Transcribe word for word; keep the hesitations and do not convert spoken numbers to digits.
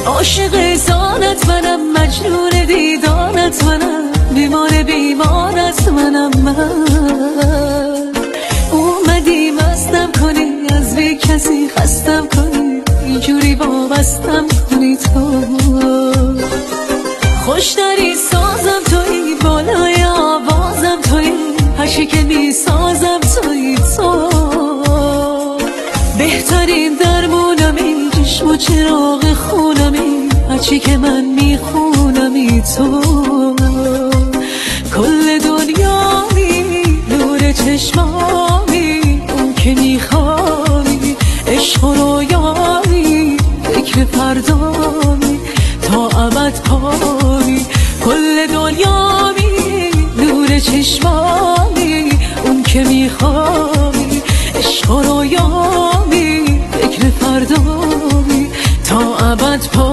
عاشق زانت منم، مجنون دیدانت منم، بیمار بیمارت منم. من اومدی مستم کنی، از بی کسی خستم کنی، اینجوری وابستم کنی. تو خوشتری سازم تویی، بالای آوازم تویی، هرچی که می سازم تویی. تو بهترین درمونمی، چشم و چراغ خونمی، هرچی که من میخونمی. تو کل دنیامی، نور چشمامی، اون که میخوایی، عشق و رویامی، فکر فردامی، تا ابد پامی. کل دنیامی، نور چشمامی، اون که میخوایی، عشق و رویامی، فکر فردامی، تا ابد پامی.